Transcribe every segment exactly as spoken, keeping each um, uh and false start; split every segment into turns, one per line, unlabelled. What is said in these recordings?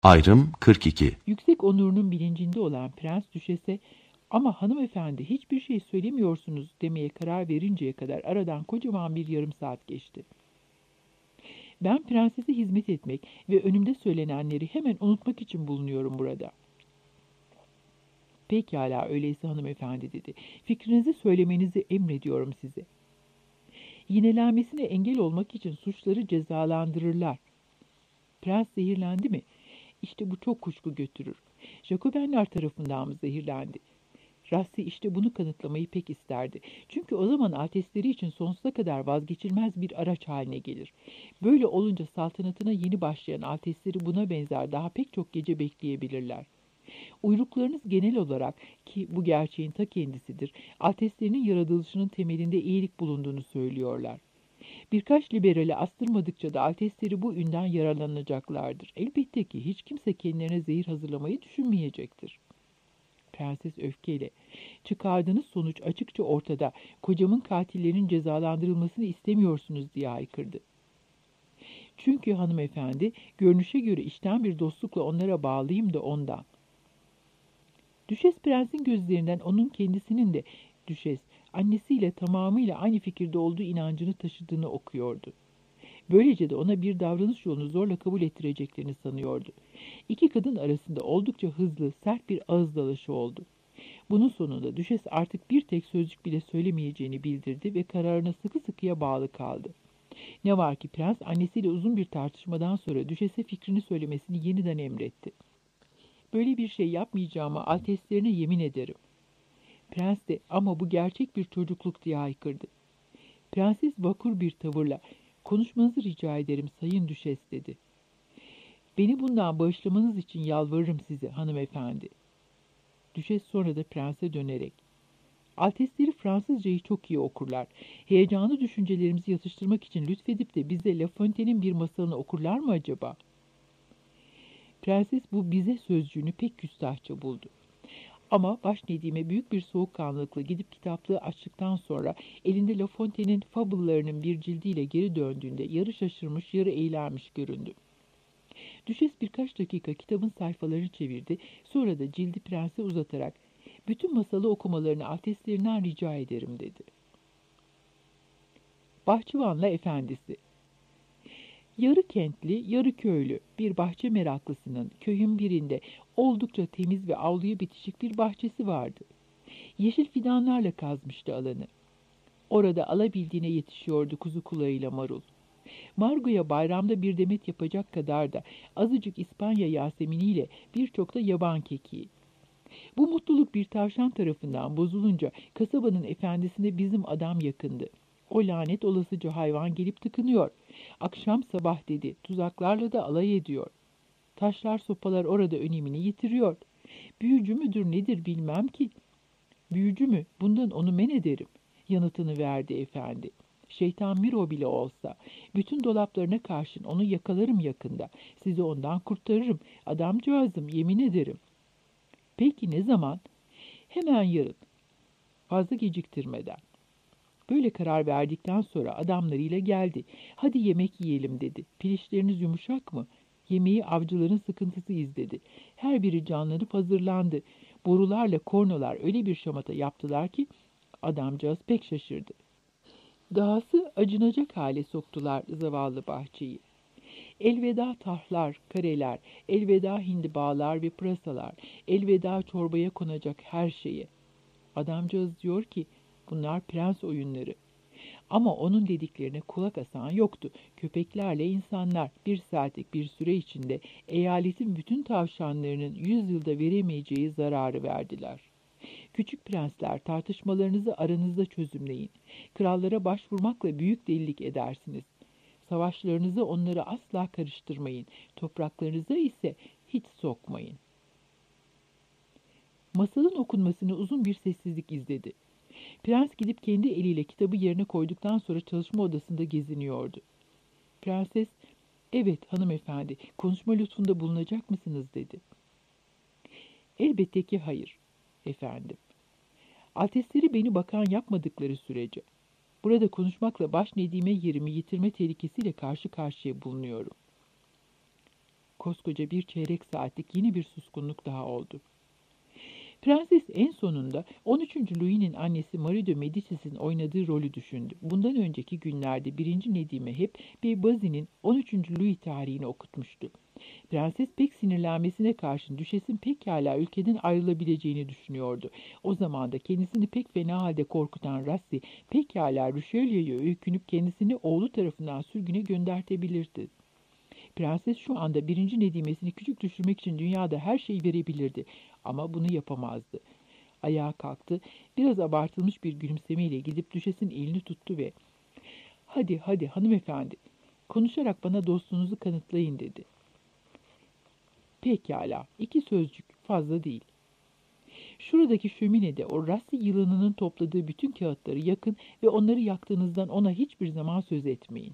Ayrım kırk iki.
Yüksek onurunun bilincinde olan prens düşese, "Ama hanımefendi hiçbir şey söylemiyorsunuz" demeye karar verinceye kadar aradan kocaman bir yarım saat geçti. "Ben prensese hizmet etmek ve önümde söylenenleri hemen unutmak için bulunuyorum burada." "Pekala öyleyse hanımefendi" dedi. "Fikrinizi söylemenizi emrediyorum size." "Yinelenmesine engel olmak için suçları cezalandırırlar." "Prens zehirlendi mi?" "İşte bu çok kuşku götürür. Jacobenler tarafından mı zehirlendi?" Rassi işte bunu kanıtlamayı pek isterdi. Çünkü o zaman altesleri için sonsuza kadar vazgeçilmez bir araç haline gelir. Böyle olunca saltanatına yeni başlayan altesleri buna benzer daha pek çok gece bekleyebilirler. Uyruklarınız genel olarak, ki bu gerçeğin ta kendisidir, alteslerinin yaratılışının temelinde iyilik bulunduğunu söylüyorlar. Birkaç liberali astırmadıkça da altesleri bu ünden yararlanacaklardır. Elbette ki hiç kimse kendilerine zehir hazırlamayı düşünmeyecektir. Prenses öfkeyle, "Çıkardığınız sonuç açıkça ortada. Kocamın katillerinin cezalandırılmasını istemiyorsunuz" diye haykırdı. "Çünkü hanımefendi, görünüşe göre içten bir dostlukla onlara bağlıyım da ondan." Düşes prensin gözlerinden onun kendisinin de düşes, annesiyle tamamıyla aynı fikirde olduğu inancını taşıdığını okuyordu. Böylece de ona bir davranış yolunu zorla kabul ettireceklerini sanıyordu. İki kadın arasında oldukça hızlı, sert bir ağız dalaşı oldu. Bunun sonunda düşes artık bir tek sözcük bile söylemeyeceğini bildirdi ve kararına sıkı sıkıya bağlı kaldı. Ne var ki prens annesiyle uzun bir tartışmadan sonra düşese fikrini söylemesini yeniden emretti. "Böyle bir şey yapmayacağıma alteslerine yemin ederim." Prens de "Ama bu gerçek bir çocukluk" diye haykırdı. Prenses vakur bir tavırla, "Konuşmanızı rica ederim sayın düşes" dedi. "Beni bundan bağışlamanız için yalvarırım size hanımefendi." Düşes sonra da prense dönerek, "Altesleri Fransızcayı çok iyi okurlar. Heyecanlı düşüncelerimizi yatıştırmak için lütfedip de bize La Fontaine'in bir masalını okurlar mı acaba?" Prenses bu "bize" sözcüğünü pek küstahça buldu. Ama baş Nedim'e büyük bir soğukkanlılıkla gidip kitaplığı açtıktan sonra elinde La Fontaine'in Fable'larının bir cildiyle geri döndüğünde yarı şaşırmış yarı eğlenmiş göründü. Düşes birkaç dakika kitabın sayfalarını çevirdi, sonra da cildi prense uzatarak, "Bütün masalı okumalarını altestlerinden rica ederim" dedi. Bahçıvanla Efendisi. Yarı kentli, yarı köylü bir bahçe meraklısının köyün birinde oldukça temiz ve avluya bitişik bir bahçesi vardı. Yeşil fidanlarla kazmıştı alanı. Orada alabildiğine yetişiyordu kuzu kulağıyla marul. Margo'ya bayramda bir demet yapacak kadar da azıcık İspanya yaseminiyle birçok da yaban kekiği. Bu mutluluk bir tavşan tarafından bozulunca kasabanın efendisine bizim adam yakındı. O lanet olasıca hayvan gelip tıkınıyor. Akşam sabah dedi, tuzaklarla da alay ediyor. Taşlar sopalar orada önemini yitiriyor. Büyücü müdür nedir bilmem ki. Büyücü mü? Bundan onu men ederim. Yanıtını verdi efendi. Şeytan Miro bile olsa, bütün dolaplarına karşın onu yakalarım yakında. Sizi ondan kurtarırım. Adamcağızım, yemin ederim. Peki ne zaman? Hemen yarın. Fazla geciktirmeden. Böyle karar verdikten sonra adamlarıyla geldi. Hadi yemek yiyelim dedi. Pilişleriniz yumuşak mı? Yemeği avcıların sıkıntısı izledi. Her biri canlanıp hazırlandı. Borularla kornolar öyle bir şamata yaptılar ki adamcağız pek şaşırdı. Dahası acınacak hale soktular zavallı bahçeyi. Elveda tahlar, kareler, elveda hindibağlar ve pırasalar, elveda çorbaya konacak her şeye. Adamcağız diyor ki bunlar prens oyunları. Ama onun dediklerine kulak asan yoktu. Köpeklerle insanlar bir saatlik bir süre içinde eyaletin bütün tavşanlarının yüz yılda veremeyeceği zararı verdiler. Küçük prensler, tartışmalarınızı aranızda çözümleyin. Krallara başvurmakla büyük delilik edersiniz. Savaşlarınızı onları asla karıştırmayın. Topraklarınıza ise hiç sokmayın. Masalın okunmasını uzun bir sessizlik izledi. Prens gidip kendi eliyle kitabı yerine koyduktan sonra çalışma odasında geziniyordu. Prenses, "Evet hanımefendi, konuşma lütfunda bulunacak mısınız?" dedi. "Elbette ki hayır, efendim. Altesleri beni bakan yapmadıkları sürece burada konuşmakla baş Nedim'e yerimi yitirme tehlikesiyle karşı karşıya bulunuyorum." Koskoca bir çeyrek saatlik yeni bir suskunluk daha oldu. Prenses en sonunda on üçüncü Louis'nin annesi Marie de Médicis'in oynadığı rolü düşündü. Bundan önceki günlerde birinci Nedim'e hep Bey Bazzy'nin on üçüncü Louis tarihini okutmuştu. Prenses pek sinirlenmesine karşın düşesin pekala ülkeden ayrılabileceğini düşünüyordu. O zaman da kendisini pek fena halde korkutan Rassi pekala Richelieu'ya öykünüp kendisini oğlu tarafından sürgüne göndertebilirdi. Prenses şu anda birinci Nedimesini küçük düşürmek için dünyada her şeyi verebilirdi. Ama bunu yapamazdı. Ayağa kalktı, biraz abartılmış bir gülümsemeyle gidip düşesin elini tuttu ve ''Hadi hadi hanımefendi, konuşarak bana dostluğunuzu kanıtlayın.'' dedi. ''Pekala, iki sözcük, fazla değil. Şuradaki şöminede o Rassi yılanının topladığı bütün kağıtları yakın ve onları yaktığınızdan ona hiçbir zaman söz etmeyin.''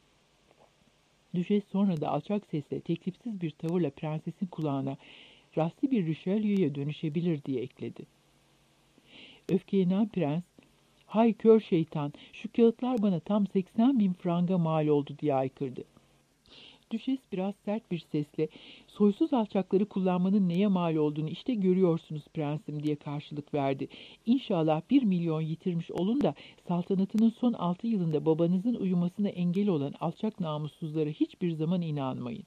Düşes sonra da alçak sesle teklifsiz bir tavırla prensesin kulağına ''Rassi bir Richelieu'ya dönüşebilir.'' diye ekledi. Öfkelenen prens ''Hay kör şeytan, şu kağıtlar bana tam seksen bin franga mal oldu.'' diye haykırdı. Düşes biraz sert bir sesle ''Soysuz alçakları kullanmanın neye mal olduğunu işte görüyorsunuz prensim.'' diye karşılık verdi. ''İnşallah bir milyon yitirmiş olun da saltanatının son altı yılında babanızın uyumasına engel olan alçak namussuzlara hiçbir zaman inanmayın.''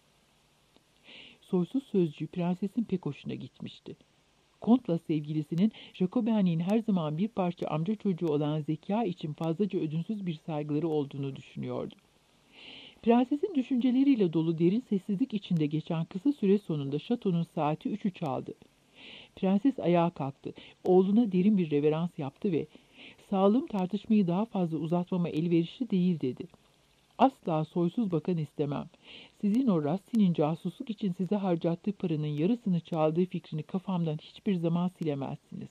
Soysuz sözcüğü prensesin pek hoşuna gitmişti. Kontla sevgilisinin Jacobin'in her zaman bir parça amca çocuğu olan zeka için fazlaca ödünsüz bir saygıları olduğunu düşünüyordu. Prensesin düşünceleriyle dolu derin sessizlik içinde geçen kısa süre sonunda şatonun saati üçü çaldı. Prenses ayağa kalktı, oğluna derin bir reverans yaptı ve ''Sağlığım tartışmayı daha fazla uzatmama elverişli değil.'' dedi. ''Asla soysuz bakan istemem. Sizin o Rassi'nin casusluk için size harcattığı paranın yarısını çaldığı fikrini kafamdan hiçbir zaman silemezsiniz.''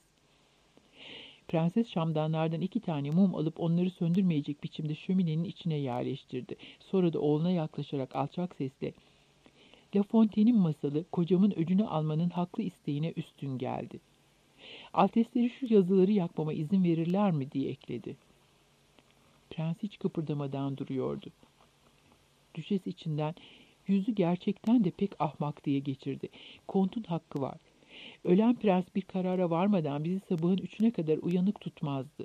Prenses şamdanlardan iki tane mum alıp onları söndürmeyecek biçimde şöminenin içine yerleştirdi. Sonra da oğluna yaklaşarak alçak sesle ''La Fontaine'in masalı kocamın öcünü almanın haklı isteğine üstün geldi. Altesleri şu yazıları yakmama izin verirler mi?'' diye ekledi. Prens hiç kıpırdamadan duruyordu. Düşes içinden ''Yüzü gerçekten de pek ahmak.'' diye geçirdi. ''Kontun hakkı var. Ölen prens bir karara varmadan bizi sabahın üçüne kadar uyanık tutmazdı.''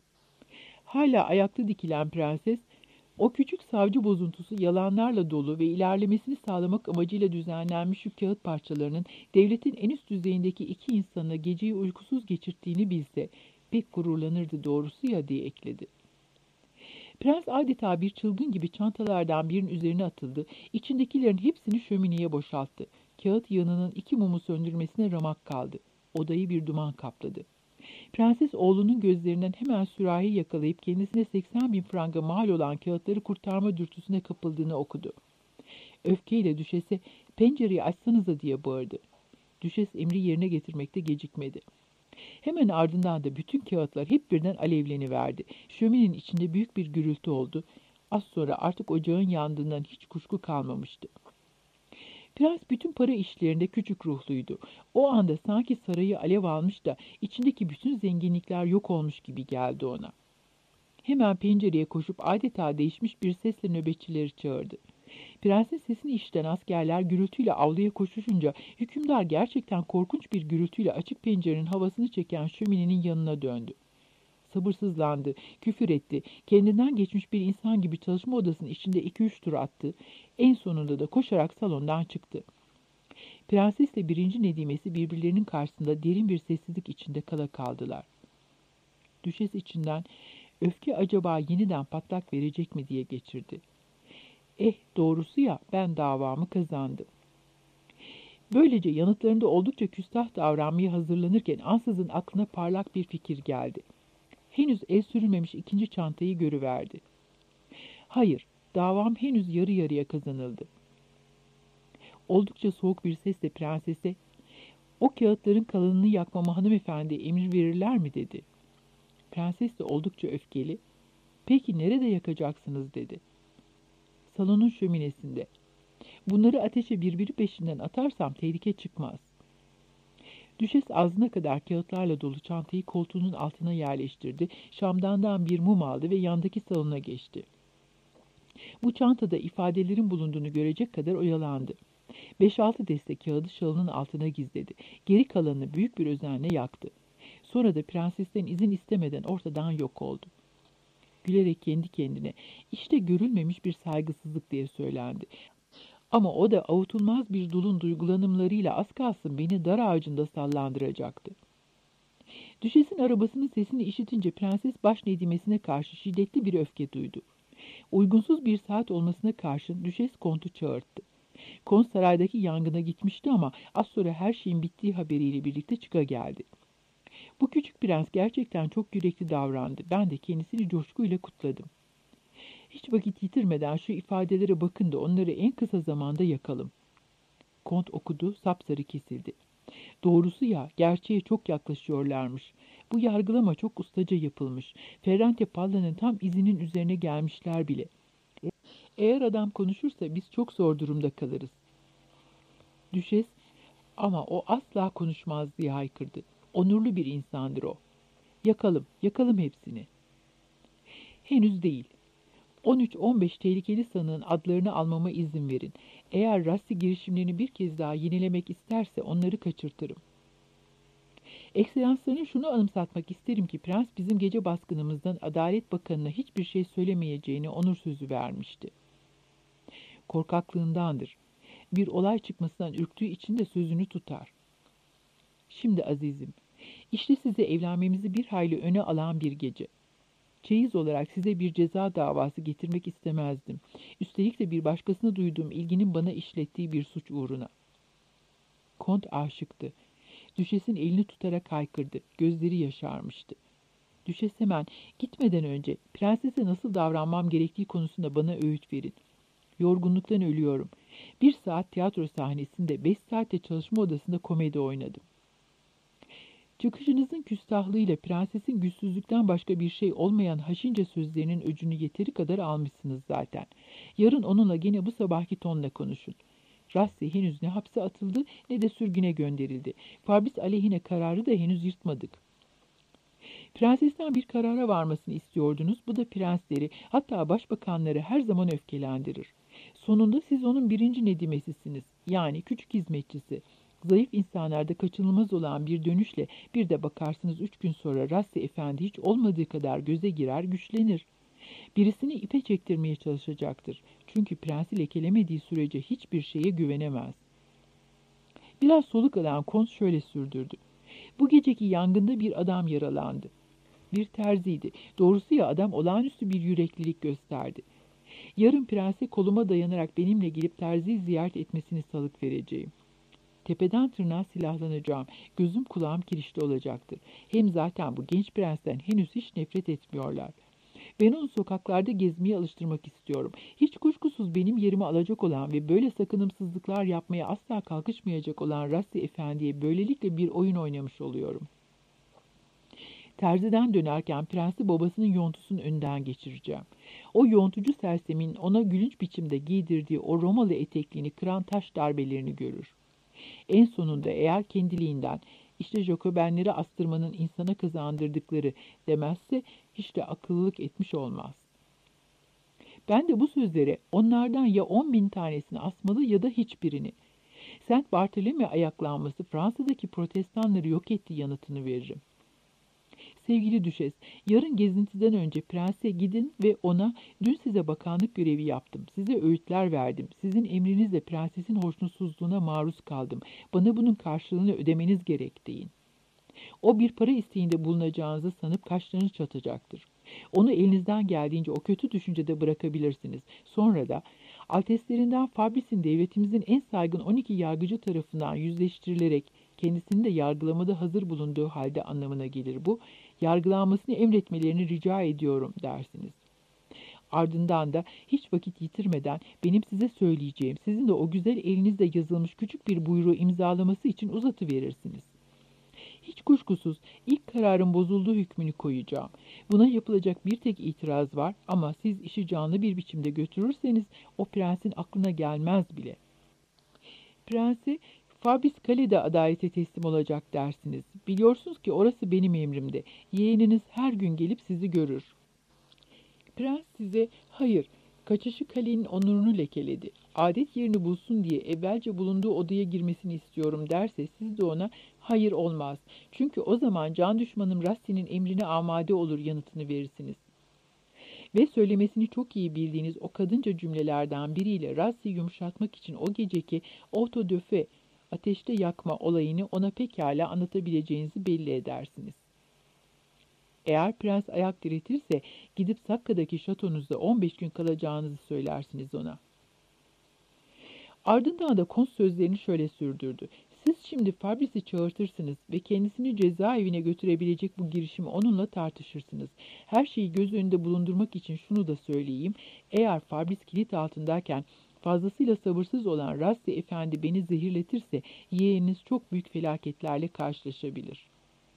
Hala ayakta dikilen prenses, o küçük savcı bozuntusu yalanlarla dolu ve ilerlemesini sağlamak amacıyla düzenlenmiş şu kağıt parçalarının devletin en üst düzeyindeki iki insanı geceyi uykusuz geçirttiğini bilse pek gururlanırdı doğrusu ya diye ekledi. Prens adeta bir çılgın gibi çantalardan birinin üzerine atıldı, içindekilerin hepsini şömineye boşalttı. Kağıt yığınının iki mumu söndürmesine ramak kaldı. Odayı bir duman kapladı. Prenses oğlunun gözlerinden hemen sürahi yakalayıp kendisine seksen bin franga mal olan kağıtları kurtarma dürtüsüne kapıldığını okudu. Öfkeyle düşese ''Pencereyi açsanıza.'' diye bağırdı. Düşes emri yerine getirmekte gecikmedi. Hemen ardından da bütün kağıtlar hep birden alevleniverdi. Şöminenin içinde büyük bir gürültü oldu. Az sonra artık ocağın yandığından hiç kuşku kalmamıştı. Prens bütün para işlerinde küçük ruhluydu. O anda sanki sarayı alev almış da içindeki bütün zenginlikler yok olmuş gibi geldi ona. Hemen pencereye koşup adeta değişmiş bir sesle nöbetçileri çağırdı. Prensin sesini işiten askerler gürültüyle avluya koşuşunca hükümdar gerçekten korkunç bir gürültüyle açık pencerenin havasını çeken şöminenin yanına döndü. Sabırsızlandı, küfür etti, kendinden geçmiş bir insan gibi çalışma odasının içinde iki üç tur attı, en sonunda da koşarak salondan çıktı. Prensesle birinci Nedimesi birbirlerinin karşısında derin bir sessizlik içinde kala kaldılar. Düşes içinden öfke acaba yeniden patlak verecek mi diye geçirdi. Eh doğrusu ya ben davamı kazandım. Böylece yanıtlarında oldukça küstah davranmaya hazırlanırken ansızın aklına parlak bir fikir geldi. Henüz el sürülmemiş ikinci çantayı görüverdi. Hayır, davam henüz yarı yarıya kazanıldı. Oldukça soğuk bir sesle prensese, ''O kağıtların kalanını yakmama hanımefendi emir verirler mi?'' dedi. Prenses de oldukça öfkeli, ''Peki nerede yakacaksınız?'' dedi. ''Salonun şöminesinde. Bunları ateşe birbiri peşinden atarsam tehlike çıkmaz.'' Düşes ağzına kadar kağıtlarla dolu çantayı koltuğunun altına yerleştirdi, şamdandan bir mum aldı ve yandaki salona geçti. Bu çantada ifadelerin bulunduğunu görecek kadar oyalandı. Beş altı deste kağıdı şalının altına gizledi. Geri kalanını büyük bir özenle yaktı. Sonra da prensesten izin istemeden ortadan yok oldu. Gülerek kendi kendine, işte görülmemiş bir saygısızlık diye söylendi. Ama o da avutulmaz bir dulun duygulanımlarıyla az kalsın beni dar ağacında sallandıracaktı. Düşesin arabasının sesini işitince prenses baş nedimesine karşı şiddetli bir öfke duydu. Uygunsuz bir saat olmasına karşın düşes kontu çağırttı. Kont saraydaki yangına gitmişti ama az sonra her şeyin bittiği haberiyle birlikte çıka geldi. Bu küçük prens gerçekten çok yürekli davrandı. Ben de kendisini coşkuyla kutladım. Hiç vakit yitirmeden şu ifadelere bakın da onları en kısa zamanda yakalım. Kont okudu, sapsarı kesildi. Doğrusu ya, gerçeğe çok yaklaşıyorlarmış. Bu yargılama çok ustaca yapılmış. Ferrante Palla'nın tam izinin üzerine gelmişler bile. Eğer adam konuşursa biz çok zor durumda kalırız. Düşes, ama o asla konuşmaz diye haykırdı. Onurlu bir insandır o. Yakalım, yakalım hepsini. Henüz değil. on üç on beş tehlikeli sanığın adlarını almama izin verin. Eğer Rassi girişimlerini bir kez daha yenilemek isterse onları kaçırtırım. Ekselanslarına şunu anımsatmak isterim ki prens bizim gece baskınımızdan Adalet Bakanı'na hiçbir şey söylemeyeceğini onur sözü vermişti. Korkaklığındandır. Bir olay çıkmasından ürktüğü için de sözünü tutar. Şimdi azizim, işte size evlenmemizi bir hayli öne alan bir gece. Çeyiz olarak size bir ceza davası getirmek istemezdim. Üstelik de bir başkasına duyduğum ilginin bana işlettiği bir suç uğruna. Kont aşıktı. Düşesin elini tutarak haykırdı. Gözleri yaşarmıştı. Düşes hemen, gitmeden önce prensese nasıl davranmam gerektiği konusunda bana öğüt verin. Yorgunluktan ölüyorum. Bir saat tiyatro sahnesinde, beş saatte çalışma odasında komedi oynadım. Çıkışınızın küstahlığıyla prensesin güçsüzlükten başka bir şey olmayan haşince sözlerinin öcünü yeteri kadar almışsınız zaten. Yarın onunla gene bu sabahki tonla konuşun. Rassi henüz ne hapse atıldı ne de sürgüne gönderildi. Fabris aleyhine kararı da henüz yırtmadık. Prensesten bir karara varmasını istiyordunuz. Bu da prensleri, hatta başbakanları her zaman öfkelendirir. Sonunda siz onun birinci nedimesisiniz. Yani küçük hizmetçisi. Zayıf insanlarda kaçınılmaz olan bir dönüşle bir de bakarsınız üç gün sonra Rassi Efendi hiç olmadığı kadar göze girer, güçlenir. Birisini ipe çektirmeye çalışacaktır. Çünkü prensi lekelemediği sürece hiçbir şeye güvenemez. Biraz soluk alan Kont şöyle sürdürdü. Bu geceki yangında bir adam yaralandı. Bir terziydi. Doğrusu ya adam olağanüstü bir yüreklilik gösterdi. Yarın prense koluma dayanarak benimle gelip terziyi ziyaret etmesini salık vereceğim. Tepeden tırnağa silahlanacağım. Gözüm kulağım kirişli olacaktır. Hem zaten bu genç prensten henüz hiç nefret etmiyorlar. Ben onu sokaklarda gezmeye alıştırmak istiyorum. Hiç kuşkusuz benim yerimi alacak olan ve böyle sakınımsızlıklar yapmaya asla kalkışmayacak olan Rassi Efendi'ye böylelikle bir oyun oynamış oluyorum. Terziden dönerken prensi babasının yontusunun önünden geçireceğim. O yontucu sersemin ona gülünç biçimde giydirdiği o Romalı etekliğini kıran taş darbelerini görür. En sonunda eğer kendiliğinden işte Jacobenleri astırmanın insana kazandırdıkları demezse hiç de akıllılık etmiş olmaz. Ben de bu sözlere onlardan ya on bin tanesini asmalı ya da hiçbirini. Saint Barthélemy ayaklanması Fransa'daki protestanları yok etti yanıtını veririm. Sevgili Düşes, yarın gezintiden önce prense gidin ve ona dün size bakanlık görevi yaptım. Size öğütler verdim. Sizin emrinizle prensesin hoşnutsuzluğuna maruz kaldım. Bana bunun karşılığını ödemeniz gerek deyin. O bir para isteğinde bulunacağınızı sanıp kaşlarını çatacaktır. Onu elinizden geldiğince o kötü düşüncede bırakabilirsiniz. Sonra da Alteslerinden Fabris'in devletimizin en saygın on iki yargıcı tarafından yüzleştirilerek kendisini de yargılamada hazır bulunduğu halde anlamına gelir bu. Yargılanmasını emretmelerini rica ediyorum dersiniz. Ardından da hiç vakit yitirmeden benim size söyleyeceğim, sizin de o güzel elinizde yazılmış küçük bir buyruğu imzalaması için uzatıverirsiniz. Hiç kuşkusuz ilk kararın bozulduğu hükmünü koyacağım. Buna yapılacak bir tek itiraz var ama siz işi canlı bir biçimde götürürseniz o prensin aklına gelmez bile. Prensi Fabris Kale'de adalete teslim olacak dersiniz. Biliyorsunuz ki orası benim emrimde. Yeğeniniz her gün gelip sizi görür. Prens size, hayır, Kaçışı kalenin onurunu lekeledi. Adet yerini bulsun diye evvelce bulunduğu odaya girmesini istiyorum derse siz de ona hayır olmaz. Çünkü o zaman can düşmanım Rassi'nin emrine amade olur yanıtını verirsiniz. Ve söylemesini çok iyi bildiğiniz o kadınca cümlelerden biriyle Rassi'yi yumuşatmak için o geceki auto de feu, ateşte yakma olayını ona pekala anlatabileceğinizi belli edersiniz. Eğer prens ayak diretirse gidip Sakka'daki şatonuzda on beş gün kalacağınızı söylersiniz ona. Ardından da kont sözlerini şöyle sürdürdü. Siz şimdi Fabris'i çağırtırsınız ve kendisini cezaevine götürebilecek bu girişimi onunla tartışırsınız. Her şeyi göz önünde bulundurmak için şunu da söyleyeyim. Eğer Fabris kilit altındayken fazlasıyla sabırsız olan Rassi Efendi beni zehirletirse yeğeniniz çok büyük felaketlerle karşılaşabilir.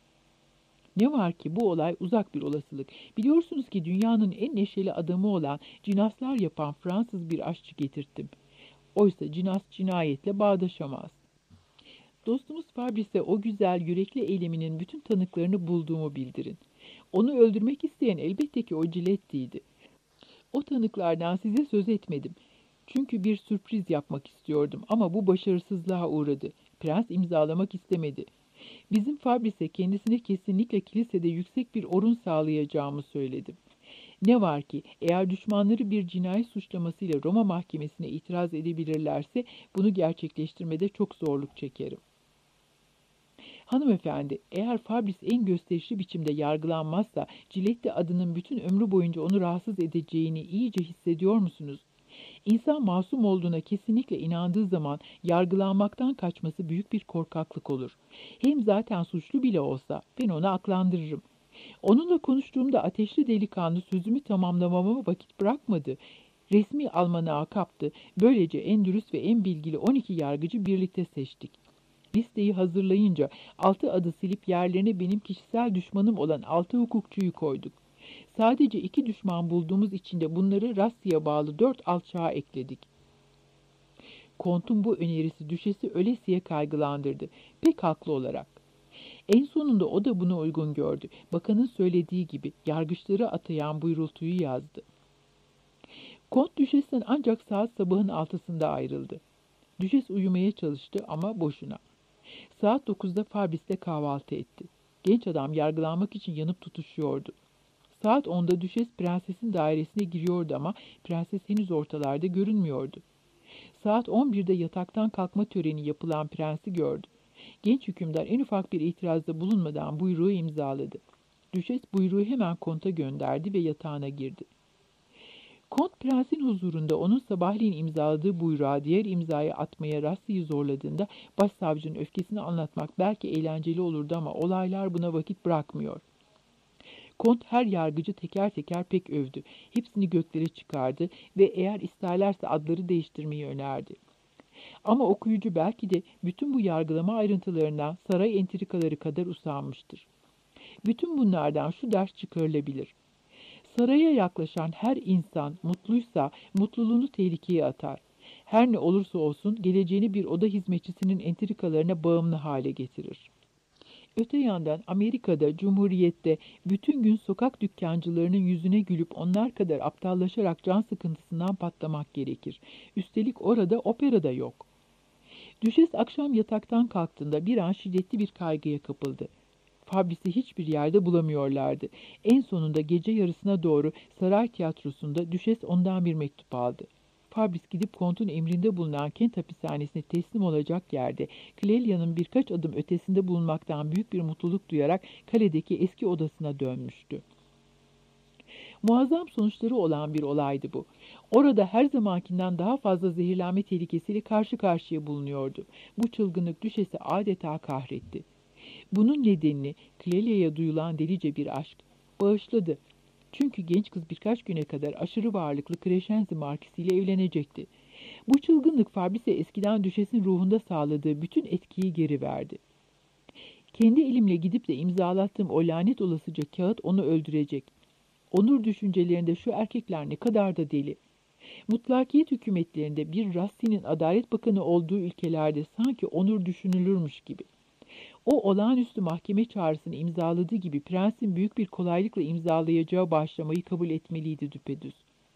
Ne var ki bu olay uzak bir olasılık. Biliyorsunuz ki dünyanın en neşeli adamı olan cinaslar yapan Fransız bir aşçı getirttim. Oysa cinas cinayetle bağdaşamaz. Dostumuz Fabris'e o güzel yürekli eyleminin bütün tanıklarını bulduğumu bildirin. Onu öldürmek isteyen elbette ki o Ciletti'ydi. O tanıklardan size söz etmedim. Çünkü bir sürpriz yapmak istiyordum ama bu başarısızlığa uğradı. Prens imzalamak istemedi. Bizim Fabris'e kendisine kesinlikle kilisede yüksek bir orun sağlayacağımı söyledim. Ne var ki eğer düşmanları bir cinayet suçlamasıyla Roma mahkemesine itiraz edebilirlerse bunu gerçekleştirmede çok zorluk çekerim. Hanımefendi, eğer Fabris en gösterişli biçimde yargılanmazsa Ciletti adının bütün ömrü boyunca onu rahatsız edeceğini iyice hissediyor musunuz? İnsan masum olduğuna kesinlikle inandığı zaman yargılanmaktan kaçması büyük bir korkaklık olur. Hem zaten suçlu bile olsa ben onu aklandırırım. Onunla konuştuğumda ateşli delikanlı sözümü tamamlamama vakit bırakmadı. Resmi almanağı kaptı. Böylece en dürüst ve en bilgili on iki yargıcı birlikte seçtik. Listeyi hazırlayınca altı adı silip yerlerine benim kişisel düşmanım olan altı hukukçuyu koyduk. Sadece iki düşman bulduğumuz için de bunları Rassi'ye bağlı dört alçağa ekledik. Kont'un bu önerisi düşesi ölesiye kaygılandırdı. Pek haklı olarak. En sonunda o da buna uygun gördü. Bakanın söylediği gibi yargıçları atayan buyrultuyu yazdı. Kont düşesten ancak saat sabahın altısında ayrıldı. Düşes uyumaya çalıştı ama boşuna. Saat dokuzda Fabris'te kahvaltı etti. Genç adam yargılanmak için yanıp tutuşuyordu. Saat onda düşes prensesin dairesine giriyordu ama prenses henüz ortalarda görünmüyordu. Saat on birde yataktan kalkma töreni yapılan prensi gördü. Genç hükümdar en ufak bir itirazda bulunmadan buyruğu imzaladı. Düşes buyruğu hemen konta gönderdi ve yatağına girdi. Kont prensin huzurunda onun sabahleyin imzaladığı buyruğa diğer imzayı atmaya Rassi'yi zorladığında başsavcının öfkesini anlatmak belki eğlenceli olurdu ama olaylar buna vakit bırakmıyor. Kont her yargıcı teker teker pek övdü. Hepsini göklere çıkardı ve eğer isterlerse adları değiştirmeyi önerdi. Ama okuyucu belki de bütün bu yargılama ayrıntılarından saray entrikaları kadar usanmıştır. Bütün bunlardan şu ders çıkarılabilir. Saraya yaklaşan her insan mutluysa mutluluğunu tehlikeye atar. Her ne olursa olsun geleceğini bir oda hizmetçisinin entrikalarına bağımlı hale getirir. Öte yandan Amerika'da, Cumhuriyet'te bütün gün sokak dükkancılarının yüzüne gülüp onlar kadar aptallaşarak can sıkıntısından patlamak gerekir. Üstelik orada opera da yok. Düşes akşam yataktan kalktığında bir an şiddetli bir kaygıya kapıldı. Fabris'i hiçbir yerde bulamıyorlardı. En sonunda gece yarısına doğru saray tiyatrosunda Düşes ondan bir mektup aldı. Fabris gidip kontun emrinde bulunan Kent hapishanesine teslim olacak yerde Clelia'nın birkaç adım ötesinde bulunmaktan büyük bir mutluluk duyarak kaledeki eski odasına dönmüştü. Muazzam sonuçları olan bir olaydı bu. Orada her zamankinden daha fazla zehirlenme tehlikesiyle karşı karşıya bulunuyordu. Bu çılgınlık düşesi adeta kahretti. Bunun nedenini Clelia'ya duyulan delice bir aşk bağışladı. Çünkü genç kız birkaç güne kadar aşırı varlıklı Crescenzi markisiyle evlenecekti. Bu çılgınlık Fabris'e eskiden düşesin ruhunda sağladığı bütün etkiyi geri verdi. Kendi elimle gidip de imzalattığım o lanet olasıca kağıt onu öldürecek. Onur düşüncelerinde şu erkekler ne kadar da deli. Mutlakiyet hükümetlerinde bir Rassi'nin Adalet Bakanı olduğu ülkelerde sanki onur düşünülürmüş gibi. O olağanüstü mahkeme çağrısını imzaladığı gibi prensin büyük bir kolaylıkla imzalayacağı bağışlamayı kabul etmeliydi düpedüz.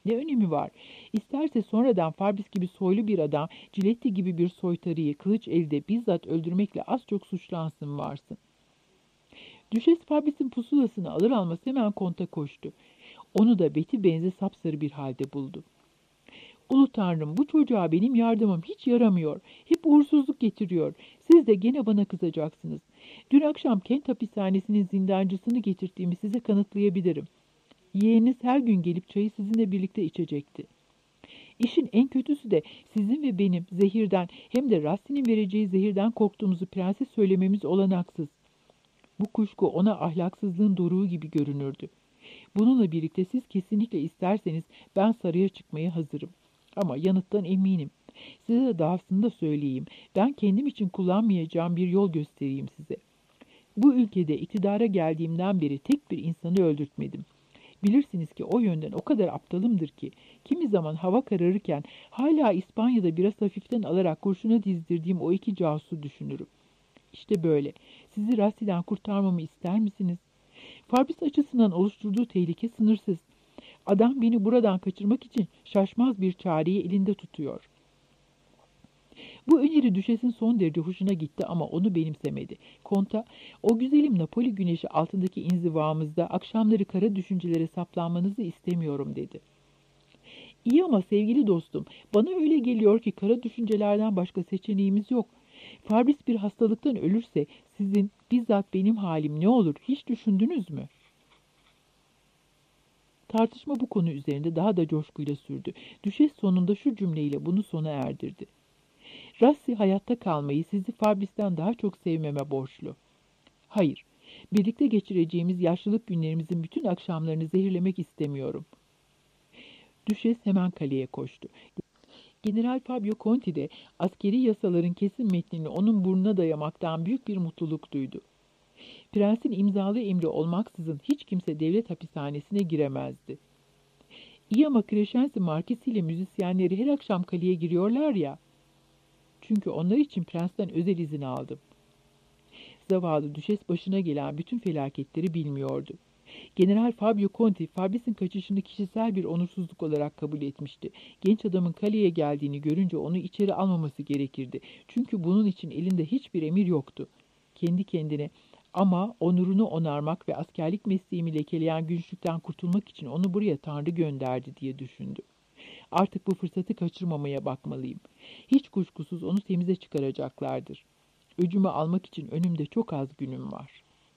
Ne önemi var? İsterse sonradan Farbis gibi soylu bir adam, Ciletti gibi bir soytarıyı kılıç elde bizzat öldürmekle az çok suçlansın varsın. Düşes Farbis'in pusulasını alır almaz hemen konta koştu. Onu da beti benze sapsarı bir halde buldu. Ulu Tanrım, bu çocuğa benim yardımım hiç yaramıyor. Hep uğursuzluk getiriyor. Siz de gene bana kızacaksınız. Dün akşam Kent hapishanesinin zindancısını getirttiğimi size kanıtlayabilirim. Yeğeniniz her gün gelip çayı sizinle birlikte içecekti. İşin en kötüsü de sizin ve benim zehirden hem de Rasti'nin vereceği zehirden korktuğumuzu prense söylememiz olanaksız. Bu kuşku ona ahlaksızlığın doruğu gibi görünürdü. Bununla birlikte siz kesinlikle isterseniz ben saraya çıkmaya hazırım. Ama yanıttan eminim. Size de dahasını da söyleyeyim. Ben kendim için kullanmayacağım bir yol göstereyim size. Bu ülkede iktidara geldiğimden beri tek bir insanı öldürtmedim. Bilirsiniz ki o yönden o kadar aptalımdır ki, kimi zaman hava kararırken hala İspanya'da biraz hafiften alarak kurşuna dizdirdiğim o iki casusu düşünürüm. İşte böyle. Sizi Rasti'den kurtarmamı ister misiniz? Farbis açısından oluşturduğu tehlike sınırsız. Adam beni buradan kaçırmak için şaşmaz bir çareyi elinde tutuyor. Bu öneri düşesin son derece hoşuna gitti ama onu benimsemedi. Konta, o güzelim Napoli güneşi altındaki inzivamızda akşamları kara düşüncelere saplanmanızı istemiyorum dedi. İyi ama sevgili dostum, bana öyle geliyor ki kara düşüncelerden başka seçeneğimiz yok. Farbis bir hastalıktan ölürse sizin, bizzat benim halim ne olur hiç düşündünüz mü? Tartışma bu konu üzerinde daha da coşkuyla sürdü. Düşes sonunda şu cümleyle bunu sona erdirdi. Rassi hayatta kalmayı sizi Farbis'ten daha çok sevmeme borçlu. Hayır, birlikte geçireceğimiz yaşlılık günlerimizin bütün akşamlarını zehirlemek istemiyorum. Düşes hemen kaleye koştu. General Fabio Conti de askeri yasaların kesin metnini onun burnuna dayamaktan büyük bir mutluluk duydu. Prensin imzalı emri olmaksızın hiç kimse devlet hapishanesine giremezdi. İyi ama Crescenzi Markisi ile müzisyenleri her akşam kaleye giriyorlar ya. Çünkü onlar için prensten özel izin aldım. Zavallı düşes başına gelen bütün felaketleri bilmiyordu. General Fabio Conti, Farbis'in kaçışını kişisel bir onursuzluk olarak kabul etmişti. Genç adamın kaleye geldiğini görünce onu içeri almaması gerekirdi. Çünkü bunun için elinde hiçbir emir yoktu. Kendi kendine, ama onurunu onarmak ve askerlik mesleğimi lekeleyen güçlükten kurtulmak için onu buraya Tanrı gönderdi diye düşündü. Artık bu fırsatı kaçırmamaya bakmalıyım. Hiç kuşkusuz onu temize çıkaracaklardır. Öcümü almak için önümde çok az günüm var.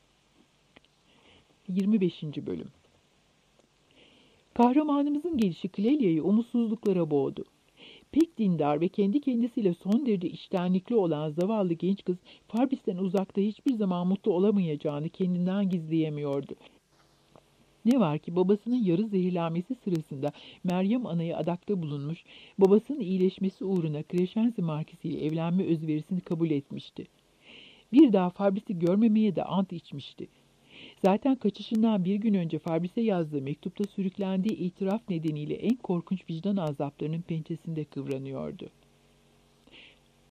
yirmi beşinci Bölüm. Kahramanımızın gelişi Clelia'yı umutsuzluklara boğdu. Pek dindar ve kendi kendisiyle son derece içtenlikli olan zavallı genç kız, Farbis'ten uzakta hiçbir zaman mutlu olamayacağını kendinden gizleyemiyordu. Ne var ki babasının yarı zehirlenmesi sırasında Meryem Ana'ya adakta bulunmuş, babasının iyileşmesi uğruna Crescenzi Markisi ile evlenme özverisini kabul etmişti. Bir daha Farbis'i görmemeye de ant içmişti. Zaten kaçışından bir gün önce Farbis'e yazdığı mektupta sürüklendiği itiraf nedeniyle en korkunç vicdan azaplarının pençesinde kıvranıyordu.